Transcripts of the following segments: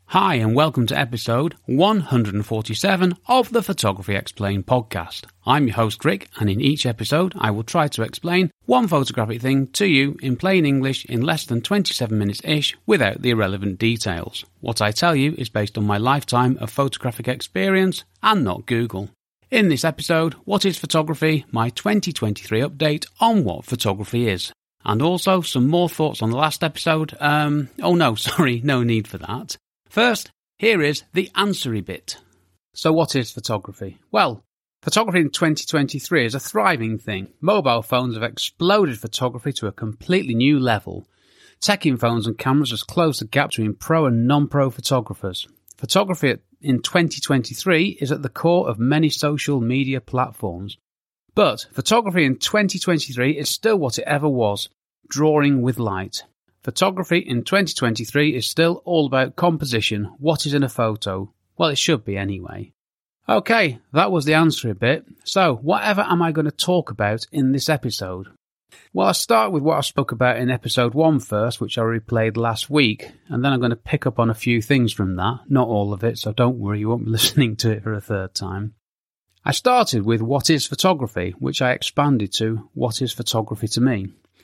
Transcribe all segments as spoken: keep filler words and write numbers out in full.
Hi and welcome to episode one hundred forty-seven of the Photography Explained podcast. I'm your host Rick, and in each episode I will try to explain one photographic thing to you in plain English in less than twenty-seven minutes-ish without the irrelevant details. What I tell you is based on my lifetime of photographic experience and not Google. In this episode, what is photography? My twenty twenty-three update on what photography is. And also some more thoughts on the last episode. Um, oh no, sorry, no need for that. First, here is the answery bit. So what is photography? Well, photography in twenty twenty-three is a thriving thing. Mobile phones have exploded photography to a completely new level. Tech-in phones and cameras has closed the gap between pro and non-pro photographers. Photography in twenty twenty-three is at the core of many social media platforms. But photography in twenty twenty-three is still what it ever was, drawing with light. Photography in twenty twenty-three is still all about composition, what is in a photo. Well, it should be anyway. Okay, that was the answer bit. So, whatever am I going to talk about in this episode? Well, I'll start with what I spoke about in episode one first, which I replayed last week, and then I'm going to pick up on a few things from that. Not all of it, so don't worry, you won't be listening to it for a third time. I started with what is photography, which I expanded to what is photography to me.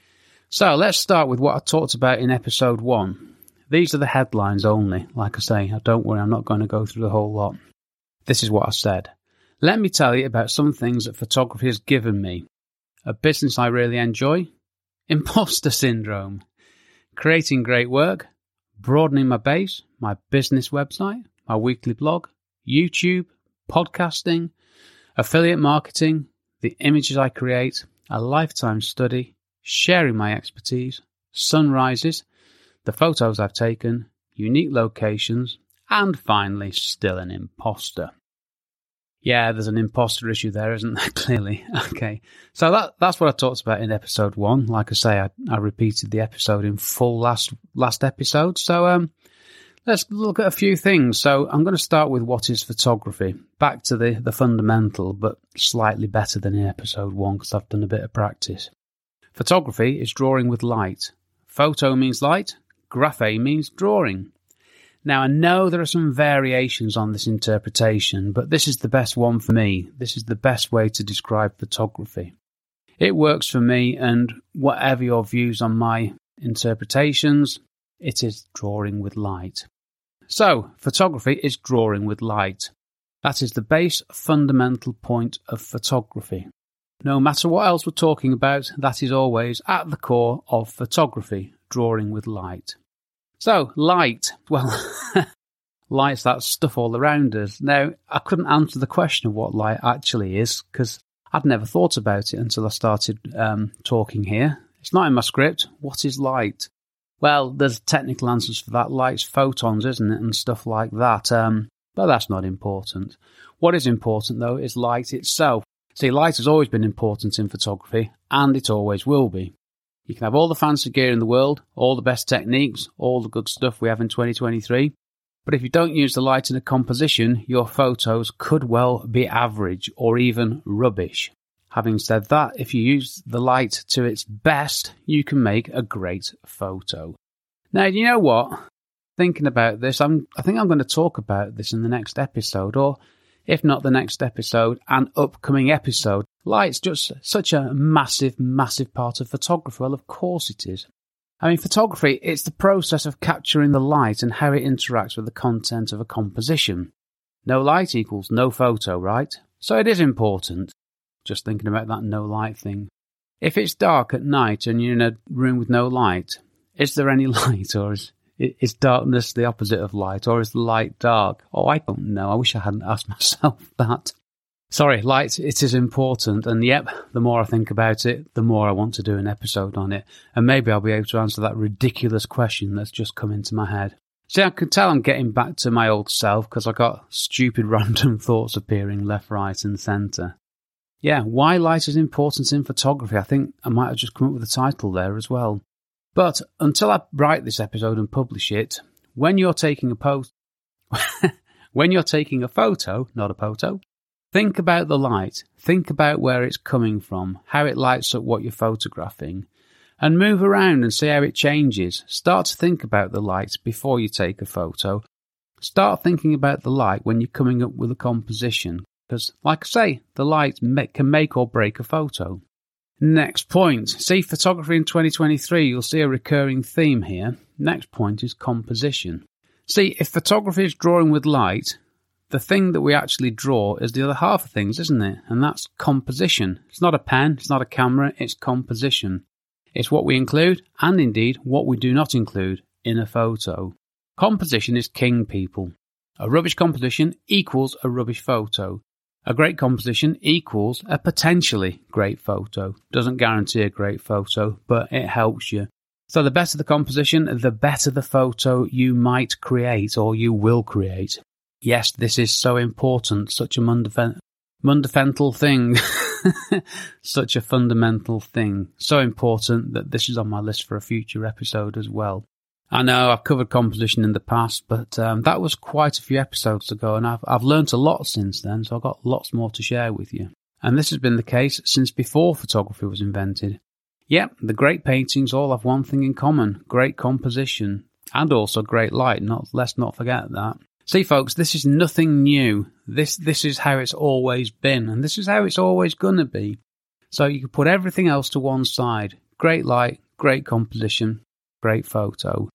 So let's start with what I talked about in episode one. These are the headlines only. Like I say, don't worry, I'm not going to go through the whole lot. This is what I said. Let me tell you about some things that photography has given me. A business I really enjoy. Imposter syndrome. Creating great work. Broadening my base. My business website. My weekly blog. YouTube. Podcasting. Affiliate marketing. The images I create. A lifetime study. Sharing my expertise, sunrises, the photos I've taken, unique locations, and finally, still an imposter. Yeah, there's an imposter issue there, isn't there? Clearly. Okay, so that that's what I talked about in episode one. Like I say, I, I repeated the episode in full last last episode. So um, let's look at a few things. So I'm going to start with what is photography. Back to the, the fundamental, but slightly better than in episode one because I've done a bit of practice. Photography is drawing with light. Photo means light. Graphe means drawing. Now, I know there are some variations on this interpretation, but this is the best one for me. This is the best way to describe photography. It works for me, and whatever your views on my interpretations, it is drawing with light. So, photography is drawing with light. That is the base fundamental point of photography. No matter what else we're talking about, that is always at the core of photography, drawing with light. So, light. Well, light's that stuff all around us. Now, I couldn't answer the question of what light actually is because I'd never thought about it until I started um, talking here. It's not in my script. What is light? Well, there's technical answers for that. Light's photons, isn't it, and stuff like that. Um, but that's not important. What is important, though, is light itself. See, light has always been important in photography, and it always will be. You can have all the fancy gear in the world, all the best techniques, all the good stuff we have in twenty twenty-three, but if you don't use the light in a composition, your photos could well be average or even rubbish. Having said that, if you use the light to its best, you can make a great photo. Now, you know what? Thinking about this, I'm, I think I'm going to talk about this in the next episode, or if not the next episode, an upcoming episode. Light's just such a massive, massive part of photography. Well, of course it is. I mean, photography, it's the process of capturing the light and how it interacts with the content of a composition. No light equals no photo, right? So it is important. Just thinking about that no light thing. If it's dark at night and you're in a room with no light, is there any light, or is Is darkness the opposite of light, or is the light dark? Oh, I don't know. I wish I hadn't asked myself that. Sorry, light, it is important. And yep, the more I think about it, the more I want to do an episode on it. And maybe I'll be able to answer that ridiculous question that's just come into my head. See, I can tell I'm getting back to my old self because I got stupid random thoughts appearing left, right and centre. Yeah, why light is important in photography. I think I might have just come up with a title there as well. But until I write this episode and publish it, when you're taking a post, when you're taking a photo, not a photo, think about the light. Think about where it's coming from, how it lights up what you're photographing, and move around and see how it changes. Start to think about the light before you take a photo, Start thinking about the light when you're coming up with a composition, because, like I say, the light can make or break a photo. Next point. See photography in twenty twenty-three, you'll see a recurring theme here. Next point is composition. See, if photography is drawing with light, the thing that we actually draw is the other half of things, isn't it? And that's composition. It's not a pen, it's not a camera, it's composition. It's what we include, and indeed what we do not include, in a photo. Composition is king, people. A rubbish composition equals a rubbish photo. A great composition equals a potentially great photo. Doesn't guarantee a great photo, but it helps you. So the better the composition, the better the photo you might create or you will create. Yes, this is so important, such a mundaf- fundamental thing. Such a fundamental thing. So important that this is on my list for a future episode as well. I know I've covered composition in the past, but um, that was quite a few episodes ago, and I've, I've learnt a lot since then, so I've got lots more to share with you. And this has been the case since before photography was invented. Yep, the great paintings all have one thing in common, great composition, and also great light. Not let's not forget that. See, folks, this is nothing new. This this is how it's always been, and this is how it's always going to be. So you can put everything else to one side. Great light, great composition, great photo.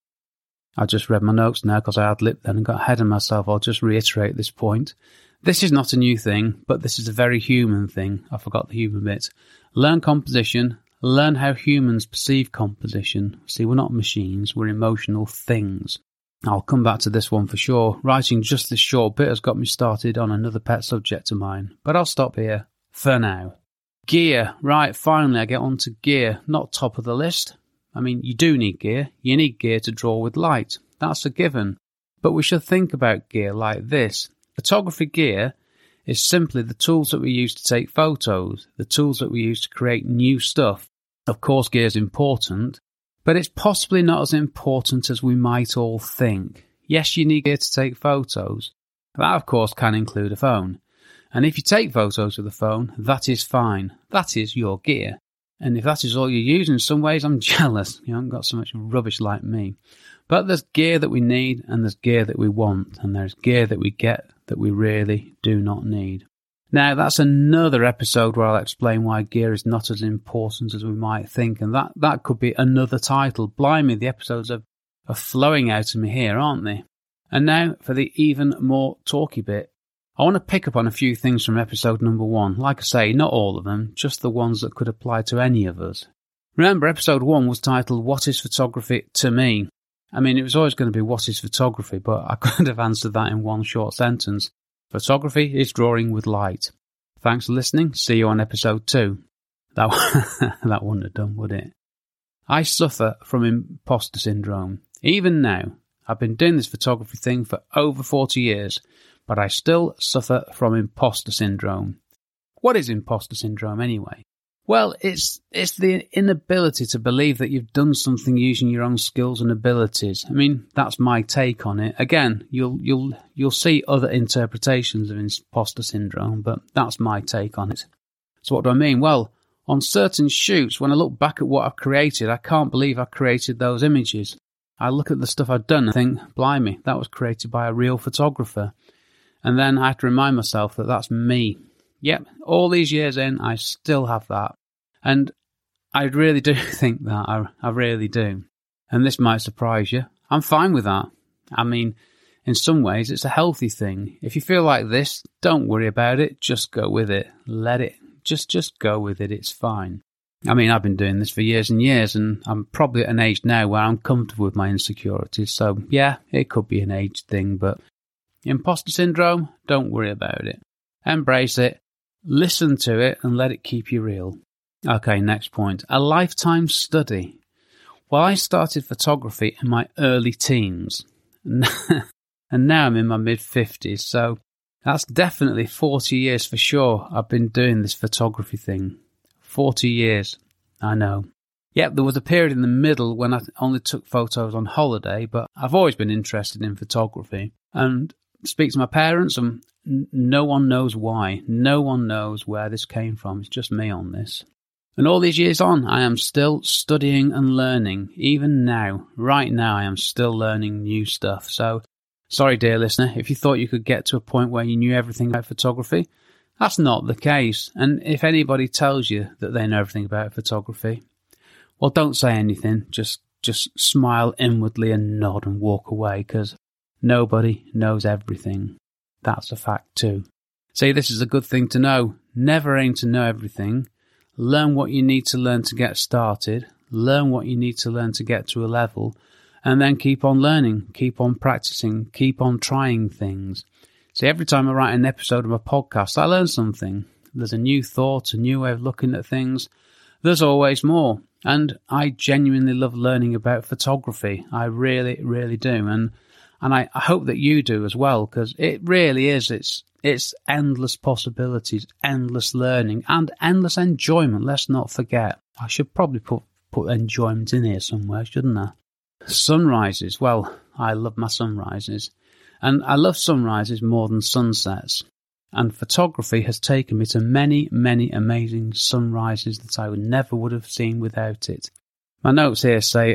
I just read my notes now because I had lip then and got ahead of myself. I'll just reiterate this point. This is not a new thing, but this is a very human thing. I forgot the human bit. Learn composition. Learn how humans perceive composition. See, we're not machines. We're emotional things. I'll come back to this one for sure. Writing just this short bit has got me started on another pet subject of mine. But I'll stop here for now. Gear. Right, finally I get on to gear. Not top of the list. I mean, you do need gear. You need gear to draw with light. That's a given. But we should think about gear like this. Photography gear is simply the tools that we use to take photos, the tools that we use to create new stuff. Of course, gear is important, but it's possibly not as important as we might all think. Yes, you need gear to take photos. That, of course, can include a phone. And if you take photos with a phone, that is fine. That is your gear. And if that is all you use, in some ways, I'm jealous. You haven't got so much rubbish like me. But there's gear that we need, and there's gear that we want, and there's gear that we get that we really do not need. Now, that's another episode where I'll explain why gear is not as important as we might think, and that, that could be another title. Blimey, the episodes are, are flowing out of me here, aren't they? And now for the even more talky bit. I want to pick up on a few things from episode number one. Like I say, not all of them, just the ones that could apply to any of us. Remember, episode one was titled, What is Photography to Me? I mean, it was always going to be, what is photography? But I could have answered that in one short sentence. Photography is drawing with light. Thanks for listening. See you on episode two. That, that wouldn't have done, would it? I suffer from imposter syndrome. Even now, I've been doing this photography thing for over forty years, but I still suffer from imposter syndrome. What is imposter syndrome anyway? Well, it's it's the inability to believe that you've done something using your own skills and abilities. I mean, that's my take on it. Again, you'll you'll you'll see other interpretations of imposter syndrome, but that's my take on it. So what do I mean? Well, on certain shoots, when I look back at what I've created, I can't believe I created those images. I look at the stuff I've done and think, blimey, that was created by a real photographer. And then I have to remind myself that that's me. Yep, all these years in, I still have that. And I really do think that. I, I really do. And this might surprise you. I'm fine with that. I mean, in some ways, it's a healthy thing. If you feel like this, don't worry about it. Just go with it. Let it. Just, just go with it. It's fine. I mean, I've been doing this for years and years, and I'm probably at an age now where I'm comfortable with my insecurities. So, yeah, it could be an age thing, but imposter syndrome, don't worry about it. Embrace it. Listen to it and let it keep you real. Okay, next point. A lifetime study. Well, I started photography in my early teens, and now I'm in my mid-fifties, so that's definitely forty years for sure I've been doing this photography thing. forty years, I know. Yep, there was a period in the middle when I only took photos on holiday, but I've always been interested in photography. And speak to my parents, and no one knows why. No one knows where this came from. It's just me on this. And all these years on, I am still studying and learning. Even now, right now, I am still learning new stuff. So Sorry, dear listener, if you thought you could get to a point where you knew everything about photography, that's not the case. And if anybody tells you that they know everything about photography, well, don't say anything. Just just smile inwardly and nod and walk away, because nobody knows everything. That's a fact too. See, this is a good thing to know. Never aim to know everything. Learn what you need to learn to get started. Learn what you need to learn to get to a level. And then keep on learning, keep on practicing, keep on trying things. See, every time I write an episode of a podcast, I learn something. There's a new thought, a new way of looking at things. There's always more. And I genuinely love learning about photography. I really, really do. And and I, I hope that you do as well, because it really is. It's, it's endless possibilities, endless learning, and endless enjoyment. Let's not forget. I should probably put, put enjoyment in here somewhere, shouldn't I? Sunrises. Well, I love my sunrises. And I love sunrises more than sunsets. And photography has taken me to many, many amazing sunrises that I would never would have seen without it. My notes here say,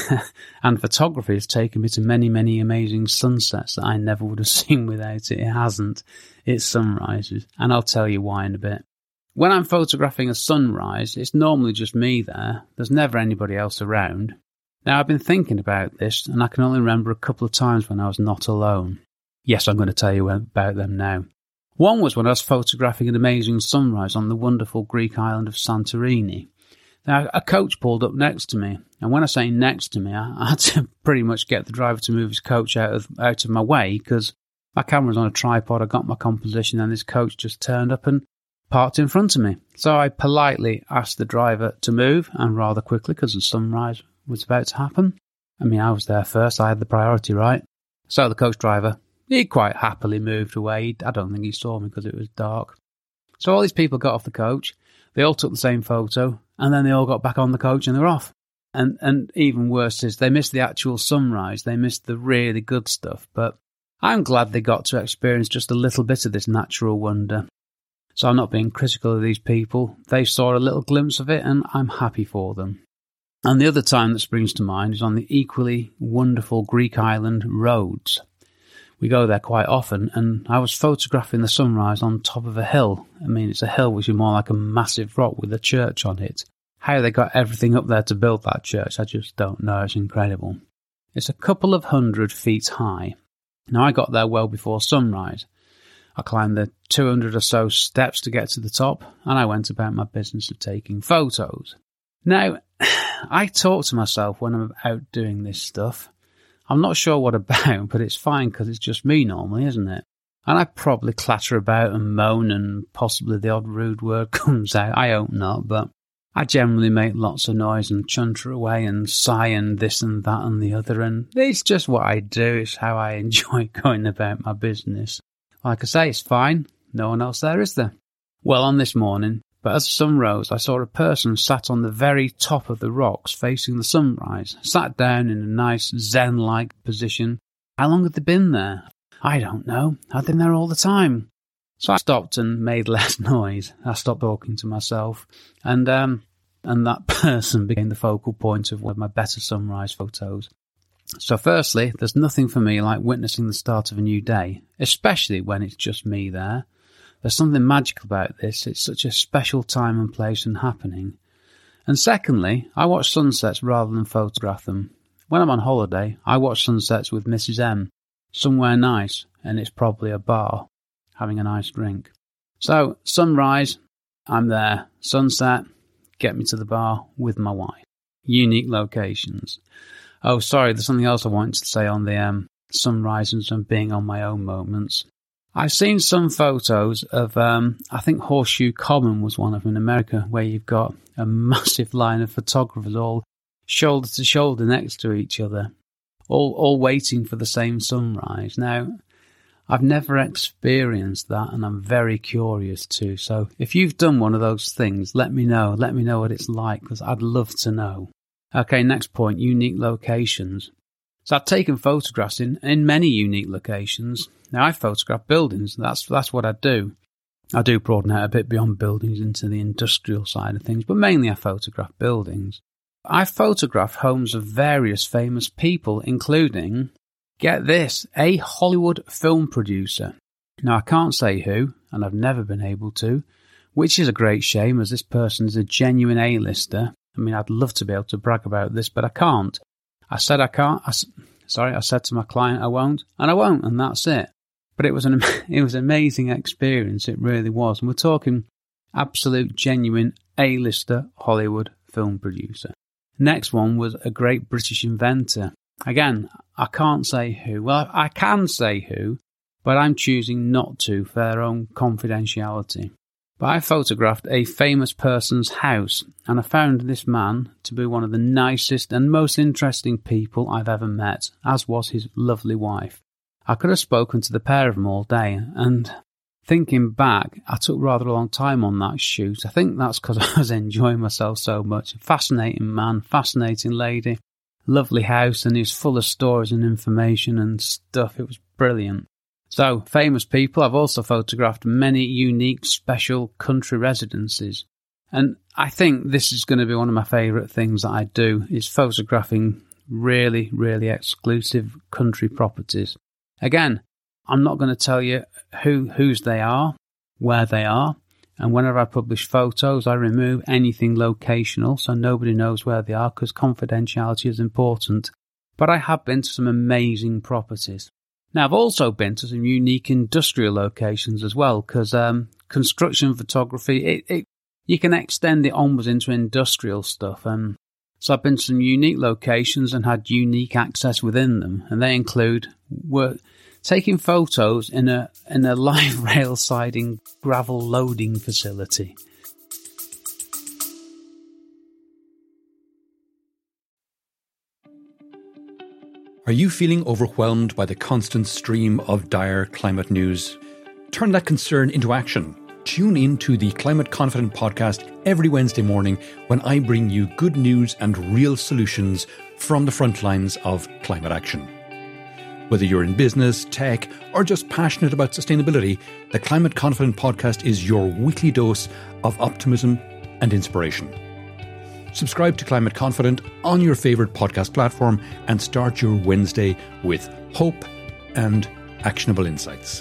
and photography has taken me to many, many amazing sunsets that I never would have seen without it. It hasn't. It's sunrises. And I'll tell you why in a bit. When I'm photographing a sunrise, it's normally just me there. There's never anybody else around. Now, I've been thinking about this, and I can only remember a couple of times when I was not alone. Yes, I'm going to tell you about them now. One was when I was photographing an amazing sunrise on the wonderful Greek island of Santorini. Now, a coach pulled up next to me, and when I say next to me, I had to pretty much get the driver to move his coach out of out of my way, because my camera's on a tripod, I got my composition, and this coach just turned up and parked in front of me. So I politely asked the driver to move, and rather quickly, because the sunrise was about to happen. I mean, I was there first, I had the priority, right? So the coach driver, he quite happily moved away. I don't think he saw me because it was dark. So all these people got off the coach, they all took the same photo, and then they all got back on the coach and they were off. And and even worse is they missed the actual sunrise, they missed the really good stuff, but I'm glad they got to experience just a little bit of this natural wonder. So I'm not being critical of these people. They saw a little glimpse of it, and I'm happy for them. And the other time that springs to mind is on the equally wonderful Greek island Rhodes. We go there quite often, and I was photographing the sunrise on top of a hill. I mean, it's a hill which is more like a massive rock with a church on it. How they got everything up there to build that church, I just don't know. It's incredible. It's a couple of hundred feet high. Now, I got there well before sunrise. I climbed the two hundred or so steps to get to the top, and I went about my business of taking photos. Now, I talk to myself when I'm out doing this stuff. I'm not sure what about, but it's fine because it's just me normally, isn't it? And I probably clatter about and moan, and possibly the odd rude word comes out. I hope not, but I generally make lots of noise and chunter away and sigh and this and that and the other, and it's just what I do. It's how I enjoy going about my business. Like I say, it's fine. No one else there, is there? Well, on this morning, but as the sun rose, I saw a person sat on the very top of the rocks facing the sunrise, sat down in a nice zen-like position. How long had they been there? I don't know. I'd been there all the time. So I stopped and made less noise. I stopped talking to myself, and um, and that person became the focal point of one of my better sunrise photos. So firstly, there's nothing for me like witnessing the start of a new day, especially when it's just me there. There's something magical about this. It's such a special time and place and happening. And secondly, I watch sunsets rather than photograph them. When I'm on holiday, I watch sunsets with Missus M, somewhere nice, and it's probably a bar, having a nice drink. So, sunrise, I'm there. Sunset, get me to the bar with my wife. Unique locations. Oh, sorry, there's something else I wanted to say on the um, sunrises and being on my own moments. I've seen some photos of, um, I think Horseshoe Common was one of them in America, where you've got a massive line of photographers all shoulder to shoulder next to each other, all all waiting for the same sunrise. Now, I've never experienced that, and I'm very curious too. So if you've done one of those things, let me know. Let me know what it's like, because I'd love to know. Okay, next point, unique locations. So I've taken photographs in, in many unique locations. Now, I photograph buildings. That's that's what I do. I do broaden out a bit beyond buildings into the industrial side of things, but mainly I photograph buildings. I photographed homes of various famous people, including Get this, a Hollywood film producer. Now, I can't say who, and I've never been able to, which is a great shame as this person is a genuine A-lister. I mean, I'd love to be able to brag about this, but I can't. I said I can't. I, sorry, I said to my client I won't, and I won't, and that's it. But it was an it was an amazing experience. It really was. And we're talking absolute, genuine A-lister Hollywood film producer. Next one was a great British inventor. Again, I can't say who. Well, I can say who, but I'm choosing not to for their own confidentiality. But I photographed a famous person's house, and I found this man to be one of the nicest and most interesting people I've ever met, as was his lovely wife. I could have spoken to the pair of them all day, and thinking back, I took rather a long time on that shoot. I think that's because I was enjoying myself so much. Fascinating man, fascinating lady, lovely house, and he was full of stories and information and stuff. It was brilliant. So, famous people. I've also photographed many unique, special country residences. And I think this is going to be one of my favourite things that I do, is photographing really, really exclusive country properties. Again, I'm not going to tell you who whose they are, where they are, and whenever I publish photos, I remove anything locational so nobody knows where they are because confidentiality is important. But I have been to some amazing properties. Now, I've also been to some unique industrial locations as well, because um, construction photography, it, it you can extend it onwards into industrial stuff. Um, so I've been to some unique locations and had unique access within them, and they include work, taking photos in a in a live rail siding gravel loading facility. Are you feeling overwhelmed by the constant stream of dire climate news? Turn that concern into action. Tune in to the Climate Confident podcast every Wednesday morning when I bring you good news and real solutions from the front lines of climate action. Whether you're in business, tech, or just passionate about sustainability, the Climate Confident podcast is your weekly dose of optimism and inspiration. Subscribe to Climate Confident on your favourite podcast platform and start your Wednesday with hope and actionable insights.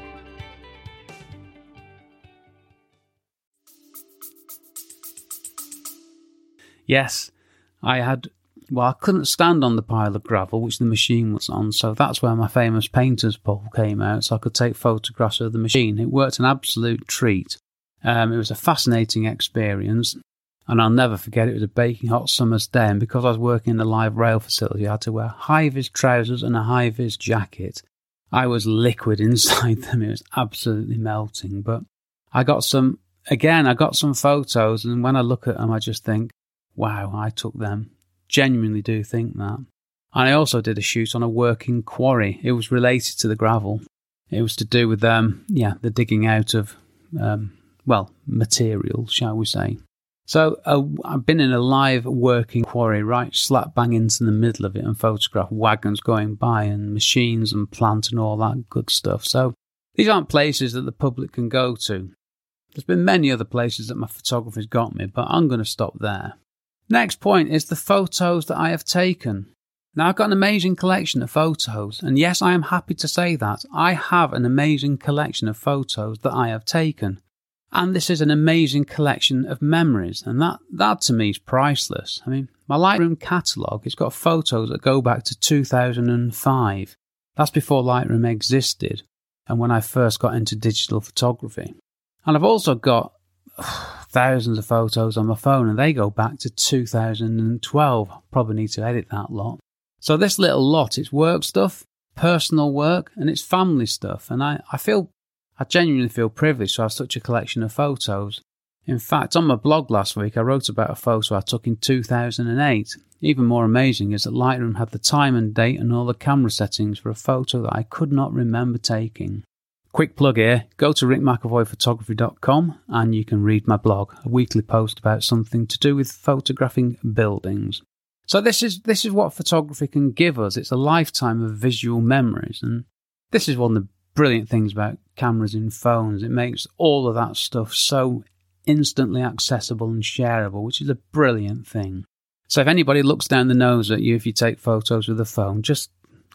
Yes, I had, well, I couldn't stand on the pile of gravel which the machine was on, so that's where my famous painter's pole came out, so I could take photographs of the machine. It worked an absolute treat. Um, it was a fascinating experience. And I'll never forget, it was a baking hot summer's day, and because I was working in a live rail facility, I had to wear high-vis trousers and a high-vis jacket. I was liquid inside them. It was absolutely melting. But I got some, again, I got some photos, and when I look at them, I just think, wow, I took them. Genuinely do think that. And I also did a shoot on a working quarry. It was related to the gravel. It was to do with, um, yeah, the digging out of, um, well, material, shall we say. So uh, I've been in a live working quarry, right slap bang into the middle of it, and photographed wagons going by and machines and plant and all that good stuff. So these aren't places that the public can go to. There's been many other places that my photography's got me, but I'm going to stop there. Next point is the photos that I have taken. Now, I've got an amazing collection of photos, and yes, I am happy to say that. I have an amazing collection of photos that I have taken. And this is an amazing collection of memories, and that, that to me is priceless. I mean, my Lightroom catalogue, it's got photos that go back to two thousand five. That's before Lightroom existed, and when I first got into digital photography. And I've also got ugh, thousands of photos on my phone, and they go back to two thousand twelve. Probably need to edit that lot. So this little lot, it's work stuff, personal work, and it's family stuff, and I, I feel... I genuinely feel privileged to have such a collection of photos. In fact, on my blog last week, I wrote about a photo I took in two thousand eight. Even more amazing is that Lightroom had the time and date and all the camera settings for a photo that I could not remember taking. Quick plug here, go to rick mcavoy photography dot com and you can read my blog, a weekly post about something to do with photographing buildings. So this is this is what photography can give us. It's a lifetime of visual memories, and this is one of the brilliant things about cameras in phones. It makes all of that stuff so instantly accessible and shareable, which is a brilliant thing. So if anybody looks down the nose at you if you take photos with a phone, just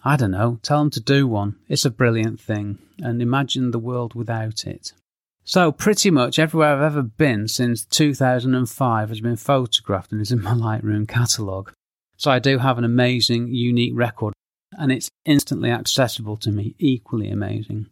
I don't know, tell them to do one. It's a brilliant thing, and imagine the world without it. So pretty much everywhere I've ever been since two thousand five has been photographed and is in my Lightroom catalogue. So I do have an amazing, unique record, and it's instantly accessible to me, equally amazing.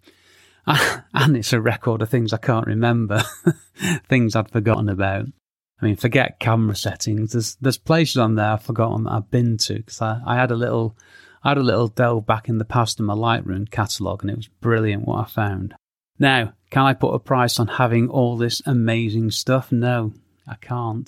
And it's a record of things I can't remember, things I'd forgotten about. I mean, forget camera settings. There's there's places on there I've forgotten that I've been to, because I, I had a little I had a little delve back in the past in my Lightroom catalogue, and it was brilliant what I found. Now, can I put a price on having all this amazing stuff? No, I can't.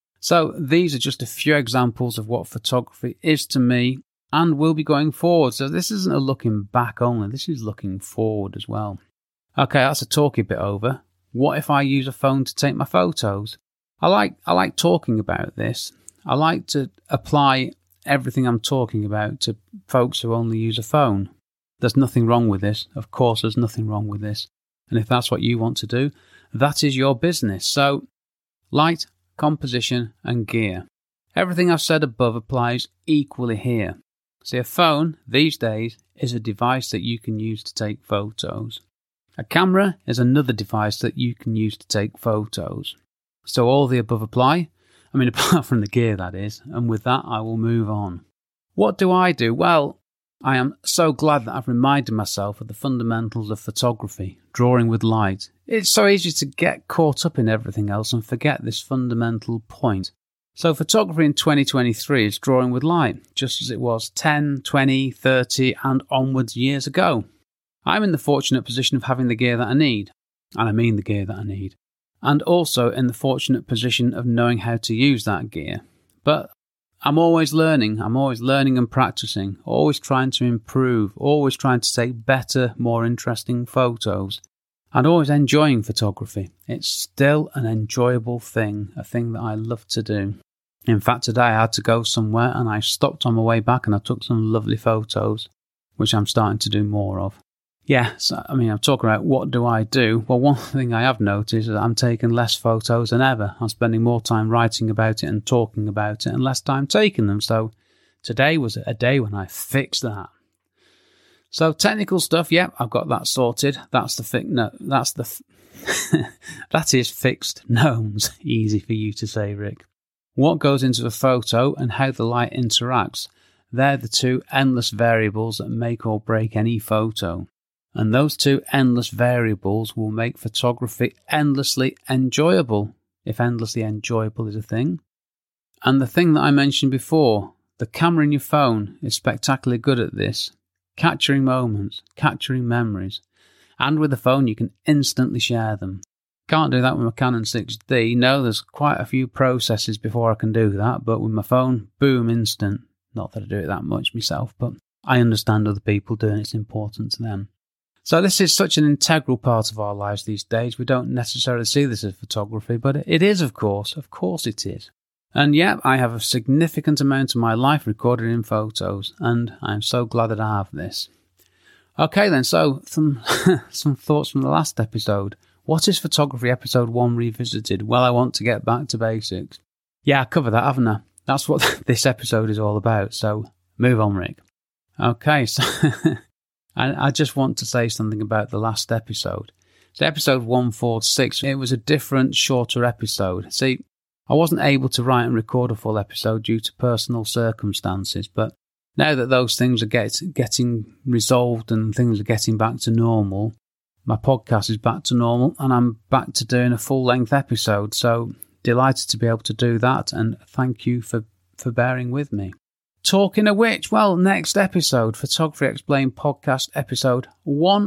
So these are just a few examples of what photography is to me and will be going forward. So this isn't a looking back only, this is looking forward as well. Okay, that's a talky bit over. What if I use a phone to take my photos? I like I like talking about this. I like to apply everything I'm talking about to folks who only use a phone. There's nothing wrong with this. Of course, there's nothing wrong with this. And if that's what you want to do, that is your business. So, light, composition, and gear. Everything I've said above applies equally here. See, a phone, these days, is a device that you can use to take photos. A camera is another device that you can use to take photos. So all the above apply. I mean, apart from the gear, that is. And with that, I will move on. What do I do? Well, I am so glad that I've reminded myself of the fundamentals of photography, drawing with light. It's so easy to get caught up in everything else and forget this fundamental point. So photography in twenty twenty-three is drawing with light, just as it was ten, twenty, thirty and onwards years ago. I'm in the fortunate position of having the gear that I need, and I mean the gear that I need, and also in the fortunate position of knowing how to use that gear. But I'm always learning, I'm always learning and practicing, always trying to improve, always trying to take better, more interesting photos, and always enjoying photography. It's still an enjoyable thing, a thing that I love to do. In fact, today I had to go somewhere and I stopped on my way back and I took some lovely photos, which I'm starting to do more of. Yeah, so, I mean, I'm talking about what do I do? Well, one thing I have noticed is that I'm taking less photos than ever. I'm spending more time writing about it and talking about it and less time taking them. So today was a day when I fixed that. So technical stuff, yeah, I've got that sorted. That's the fi- no, that's the f- that is fixed gnomes. Easy for you to say, Rick. What goes into a photo and how the light interacts? They're the two endless variables that make or break any photo. And those two endless variables will make photography endlessly enjoyable, if endlessly enjoyable is a thing. And the thing that I mentioned before, the camera in your phone is spectacularly good at this, capturing moments, capturing memories. And with the phone, you can instantly share them. Can't do that with my Canon six D. No, there's quite a few processes before I can do that, but with my phone, boom, instant. Not that I do it that much myself, but I understand other people doing it, it's important to them. So this is such an integral part of our lives these days. We don't necessarily see this as photography, but it is, of course. Of course it is. And yeah, I have a significant amount of my life recorded in photos, and I'm so glad that I have this. Okay then, so some, some thoughts from the last episode. What is photography episode one revisited? Well, I want to get back to basics. Yeah, I covered that, haven't I? That's what this episode is all about, so move on, Rick. Okay, so... I just want to say something about the last episode. So episode one forty-six, it was a different, shorter episode. See, I wasn't able to write and record a full episode due to personal circumstances, but now that those things are get, getting resolved and things are getting back to normal, my podcast is back to normal and I'm back to doing a full-length episode. So delighted to be able to do that, and thank you for, for bearing with me. Talking of which, well, next episode, Photography Explained podcast episode one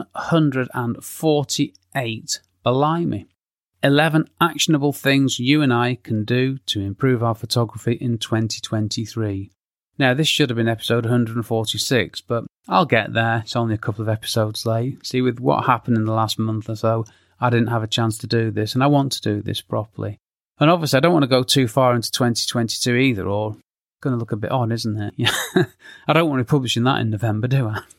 forty-eight. Blimey. eleven actionable things you and I can do to improve our photography in twenty twenty-three. Now, this should have been episode one forty-six, but I'll get there. It's only a couple of episodes late. See, with what happened in the last month or so, I didn't have a chance to do this, and I want to do this properly. And obviously, I don't want to go too far into twenty twenty-two either, or going to look a bit odd, isn't it? Yeah. I don't want to be publishing that in November, do I?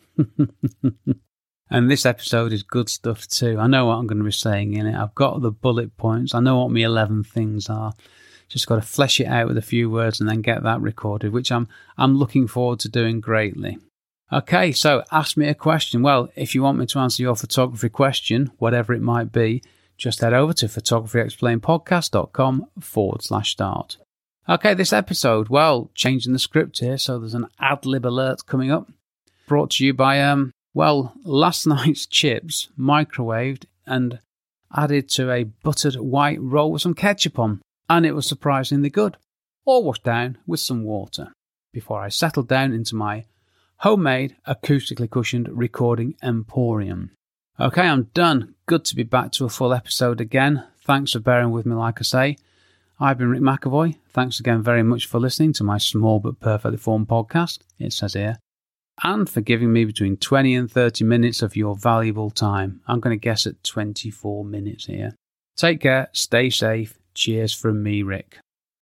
And this episode is good stuff too. I know what I'm going to be saying in it. I've got the bullet points. I know what my eleven things are. Just got to flesh it out with a few words and then get that recorded, which I'm I'm looking forward to doing greatly. Okay, so ask me a question. Well, if you want me to answer your photography question, whatever it might be, just head over to photographyexplainedpodcast.com forward slash start. Okay, this episode, well, changing the script here, so there's an ad-lib alert coming up. Brought to you by, um, well, last night's chips, microwaved and added to a buttered white roll with some ketchup on, and it was surprisingly good. All washed down with some water before I settled down into my homemade, acoustically cushioned recording emporium. Okay, I'm done. Good to be back to a full episode again. Thanks for bearing with me, like I say. I've been Rick McAvoy. Thanks again very much for listening to my small but perfectly formed podcast, it says here, and for giving me between twenty and thirty minutes of your valuable time. I'm going to guess at twenty-four minutes here. Take care, stay safe. Cheers from me, Rick.